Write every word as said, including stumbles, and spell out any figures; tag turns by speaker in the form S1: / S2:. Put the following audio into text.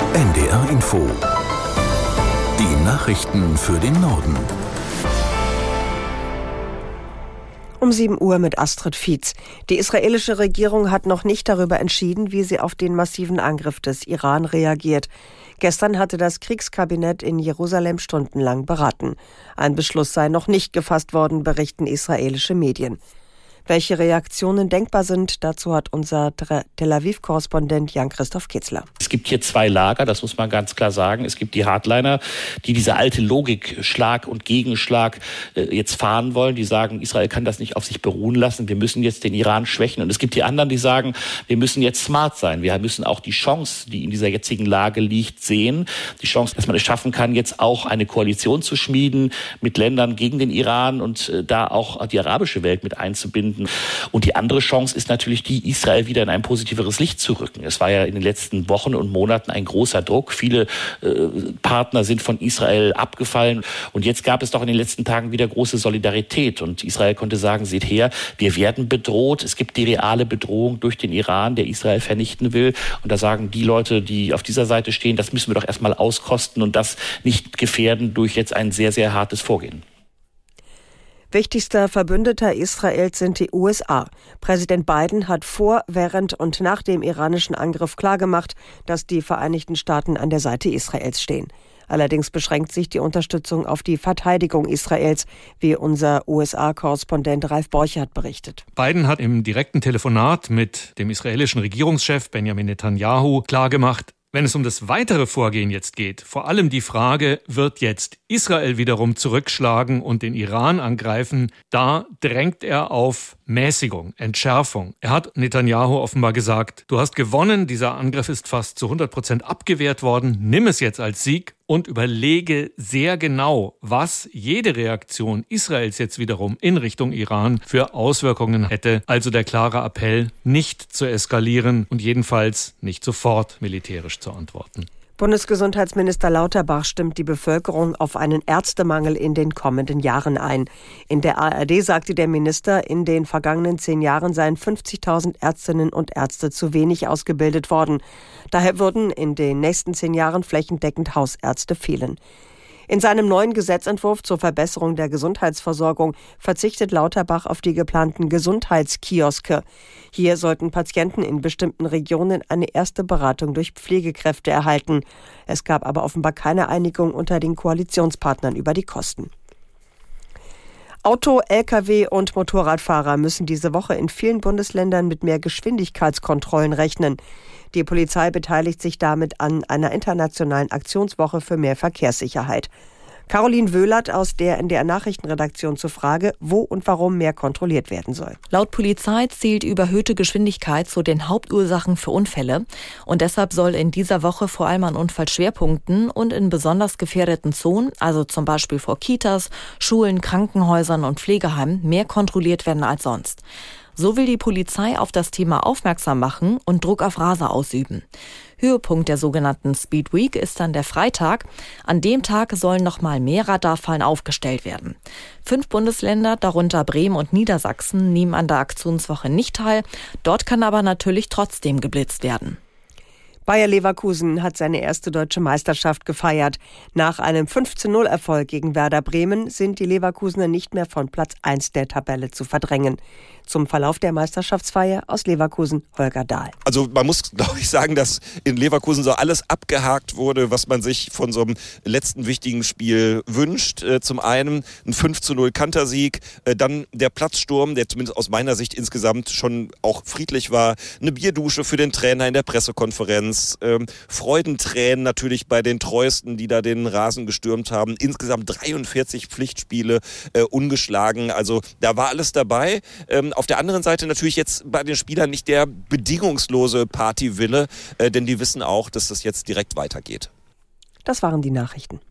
S1: N D R Info. Die Nachrichten für den Norden.
S2: Um sieben Uhr mit Astrid Fietz. Die israelische Regierung hat noch nicht darüber entschieden, wie sie auf den massiven Angriff des Iran reagiert. Gestern hatte das Kriegskabinett in Jerusalem stundenlang beraten. Ein Beschluss sei noch nicht gefasst worden, berichten israelische Medien. Welche Reaktionen denkbar sind, dazu hat unser Tel Aviv-Korrespondent Jan-Christoph Kitzler.
S3: Es gibt hier zwei Lager, das muss man ganz klar sagen. Es gibt die Hardliner, die diese alte Logik, Schlag und Gegenschlag äh, jetzt fahren wollen. Die sagen, Israel kann das nicht auf sich beruhen lassen. Wir müssen jetzt den Iran schwächen. Und es gibt die anderen, die sagen, wir müssen jetzt smart sein. Wir müssen auch die Chance, die in dieser jetzigen Lage liegt, sehen. Die Chance, dass man es schaffen kann, jetzt auch eine Koalition zu schmieden mit Ländern gegen den Iran und äh, da auch die arabische Welt mit einzubinden. Und die andere Chance ist natürlich die, Israel wieder in ein positiveres Licht zu rücken. Es war ja in den letzten Wochen und Monaten ein großer Druck. Viele äh, Partner sind von Israel abgefallen. Und jetzt gab es doch in den letzten Tagen wieder große Solidarität. Und Israel konnte sagen, seht her, wir werden bedroht. Es gibt die reale Bedrohung durch den Iran, der Israel vernichten will. Und da sagen die Leute, die auf dieser Seite stehen, das müssen wir doch erstmal auskosten und das nicht gefährden durch jetzt ein sehr, sehr hartes Vorgehen.
S2: Wichtigster Verbündeter Israels sind die U S A. Präsident Biden hat vor, während und nach dem iranischen Angriff klargemacht, dass die Vereinigten Staaten an der Seite Israels stehen. Allerdings beschränkt sich die Unterstützung auf die Verteidigung Israels, wie unser U S A-Korrespondent Ralf Borchardt berichtet.
S4: Biden hat im direkten Telefonat mit dem israelischen Regierungschef Benjamin Netanyahu klargemacht, wenn es um das weitere Vorgehen jetzt geht, vor allem die Frage, wird jetzt Israel wiederum zurückschlagen und den Iran angreifen, da drängt er auf Mäßigung, Entschärfung. Er hat Netanyahu offenbar gesagt, du hast gewonnen, dieser Angriff ist fast zu hundert Prozent abgewehrt worden, nimm es jetzt als Sieg und überlege sehr genau, was jede Reaktion Israels jetzt wiederum in Richtung Iran für Auswirkungen hätte. Also der klare Appell, nicht zu eskalieren und jedenfalls nicht sofort militärisch zu antworten.
S2: Bundesgesundheitsminister Lauterbach stimmt die Bevölkerung auf einen Ärztemangel in den kommenden Jahren ein. In der A R D sagte der Minister, in den vergangenen zehn Jahren seien fünfzigtausend Ärztinnen und Ärzte zu wenig ausgebildet worden. Daher würden in den nächsten zehn Jahren flächendeckend Hausärzte fehlen. In seinem neuen Gesetzentwurf zur Verbesserung der Gesundheitsversorgung verzichtet Lauterbach auf die geplanten Gesundheitskioske. Hier sollten Patienten in bestimmten Regionen eine erste Beratung durch Pflegekräfte erhalten. Es gab aber offenbar keine Einigung unter den Koalitionspartnern über die Kosten. Auto-, L K W- und Motorradfahrer müssen diese Woche in vielen Bundesländern mit mehr Geschwindigkeitskontrollen rechnen. Die Polizei beteiligt sich damit an einer internationalen Aktionswoche für mehr Verkehrssicherheit. Caroline Wöhlert aus der N D R-Nachrichtenredaktion zur Frage, wo und warum mehr kontrolliert werden soll.
S5: Laut Polizei zählt überhöhte Geschwindigkeit zu den Hauptursachen für Unfälle. Und deshalb soll in dieser Woche vor allem an Unfallschwerpunkten und in besonders gefährdeten Zonen, also zum Beispiel vor Kitas, Schulen, Krankenhäusern und Pflegeheimen, mehr kontrolliert werden als sonst. So will die Polizei auf das Thema aufmerksam machen und Druck auf Raser ausüben. Höhepunkt der sogenannten Speed Week ist dann der Freitag. An dem Tag sollen noch mal mehr Radarfallen aufgestellt werden. Fünf Bundesländer, darunter Bremen und Niedersachsen, nehmen an der Aktionswoche nicht teil. Dort kann aber natürlich trotzdem geblitzt werden.
S2: Bayer Leverkusen hat seine erste deutsche Meisterschaft gefeiert. Nach einem fünf zu null Erfolg gegen Werder Bremen sind die Leverkusener nicht mehr von Platz eins der Tabelle zu verdrängen. Zum Verlauf der Meisterschaftsfeier aus Leverkusen Holger Dahl.
S6: Also man muss, glaube ich, sagen, dass in Leverkusen so alles abgehakt wurde, was man sich von so einem letzten wichtigen Spiel wünscht. Äh, zum einen ein fünf zu null Kantersieg, äh, dann der Platzsturm, der zumindest aus meiner Sicht insgesamt schon auch friedlich war. Eine Bierdusche für den Trainer in der Pressekonferenz. Ähm, Freudentränen natürlich bei den Treuesten, die da den Rasen gestürmt haben. Insgesamt dreiundvierzig Pflichtspiele äh, ungeschlagen. Also da war alles dabei. Ähm, auf der anderen Seite natürlich jetzt bei den Spielern nicht der bedingungslose Partywille, äh, denn die wissen auch, dass das jetzt direkt weitergeht.
S2: Das waren die Nachrichten.